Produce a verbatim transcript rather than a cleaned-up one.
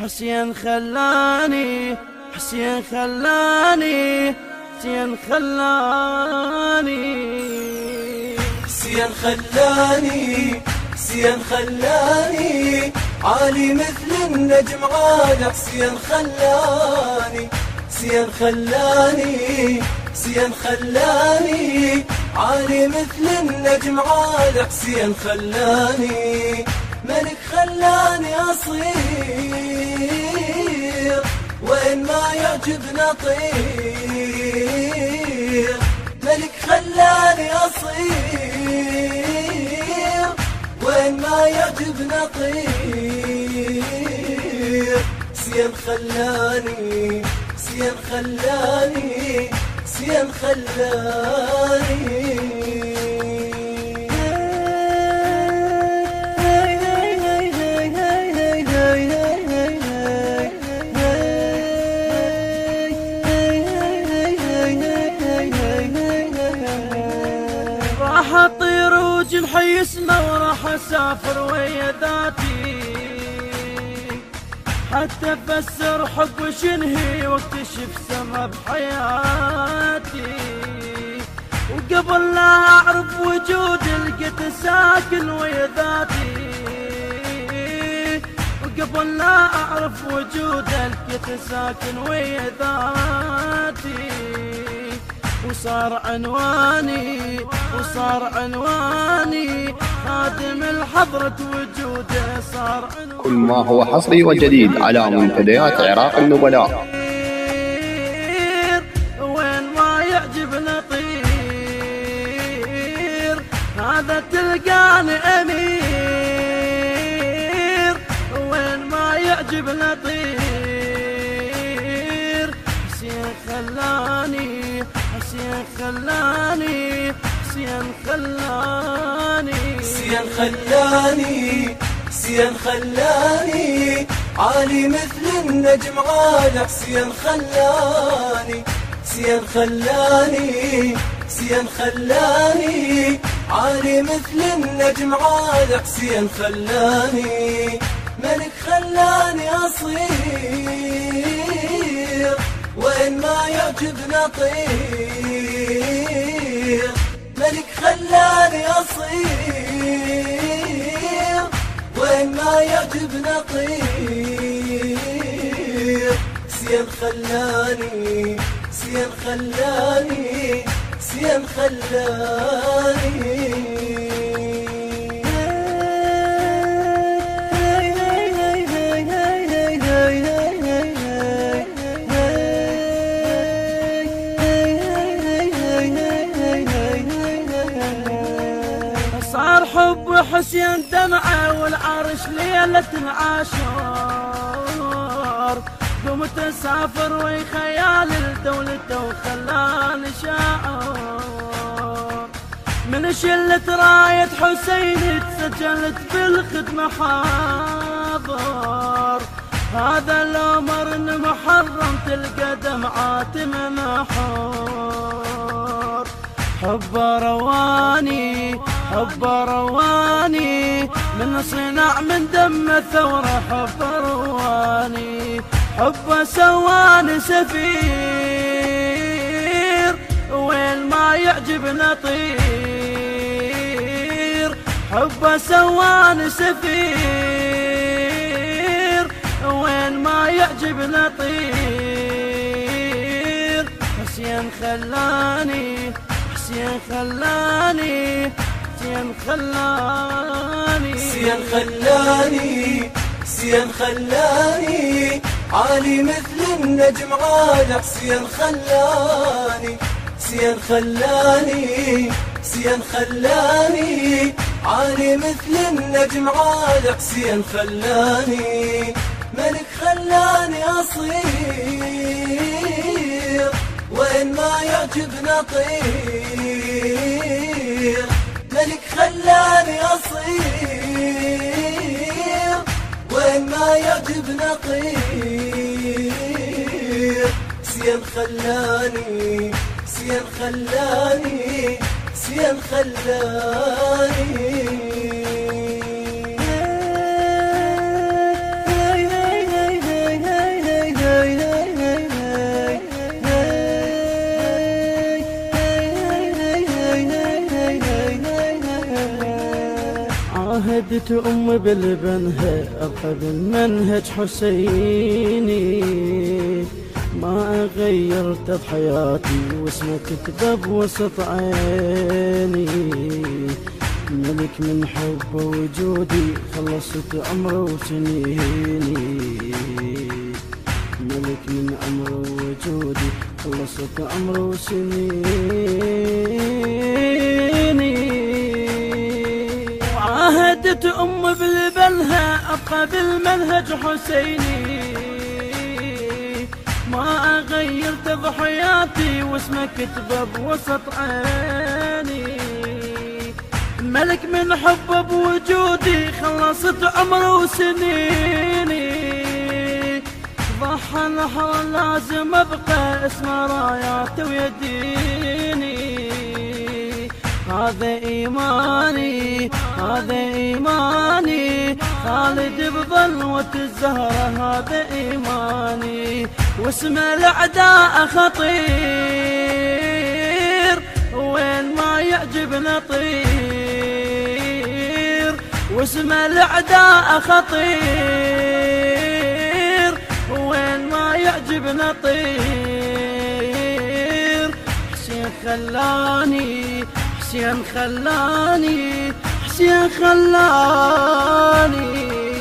حسين خلاني حسين خلاني حسين خلاني حسين خلاني حسين خلاني عالي مثل النجم عالي حسين خلاني حسين خلاني حسين خلاني عالي مثل النجم عالي حسين خلاني ملك خلاني أصير وين ما يعجبنا طير ملك خلاني أصير وين ما يعجبنا طير حسين خلاني حسين خلاني حسين خلاني راح اطير وجنحي يسمى وراح اسافر ويا ذاتي حتى افسر حب وشنهي واكتشف سما بحياتي وقبل لا اعرف وجود لقيت ساكن ويا ذاتي وقبل لا اعرف وجود لقيت ساكن ويا ذاتي وصار عنواني وصار عنواني خادم الحضرة وجوده صار عنواني. كل ما هو حصري وجديد على منتديات عراق النبلاء. وين ما يعجبنا طير هذا تلقاني أمير وين ما يعجبنا طير حسين خلاني حسين خلاني حسين خلاني حسين خلاني حسين خلاني عالي مثل النجم عالي حسين خلاني حسين خلاني حسين خلاني عالي مثل النجم عالي حسين خلاني ملك خلاني أصير وين ما يعجبنا طير ملك خلاني أصير وين ما يعجبنا طير حسين خلاني حسين خلاني حسين خلاني صار حب حسين دمعة والعرش ليلة العاشور قمت اسافر وي خيال لدولته وخلاني شاعر من شلة راية حسين تسجلت بالخدمة حاضر هذا الأمر محرم تلقى دمعات منحور حب رواني حب رواني من صنع من دم ثورة حب رواني حب سواني سفير وين ما يعجبنا طير حب سواني سفير وين ما يعجبنا طير حسين خلاني حسين خلاني حسين خلاني حسين خلاني حسين خلاني عالي مثل النجم عالي حسين خلاني حسين خلاني حسين خلاني عالي مثل النجم عالي حسين خلاني ملك خلاني أصير وين ما يعجبنا طير ملك خلاني أصير وين ما يعجبنا طير حسين خلاني حسين خلاني حسين خلاني عهدت أم بالبنها أبقى بالمنهج حسيني، ما غيرت بحياتي واسمه كتبه بوسط عيني. ملك من حب وجودي خلصت عمره وسنيني، ملك من عمره وجودي خلصت عمره وسنيني. وعاهدت أم بالبنها أبقى بالمنهج حسيني، ما غيرت بحياتي واسمه كتبه بوسط عيني. ملك من حب بوجودي خلصت عمره وسنيني. ضحى نحر لازم ابقى اسمه راياته ويديني. هذا ايماني هذا ايماني، خالد بظلوة الزهرة هذا ايماني. واسم الاعداء خطير وين ما يعجبنا طير. واسم الاعداء خطير وين ما يعجبنا طير. حسين خلاني حسين خلاني حسين خلاني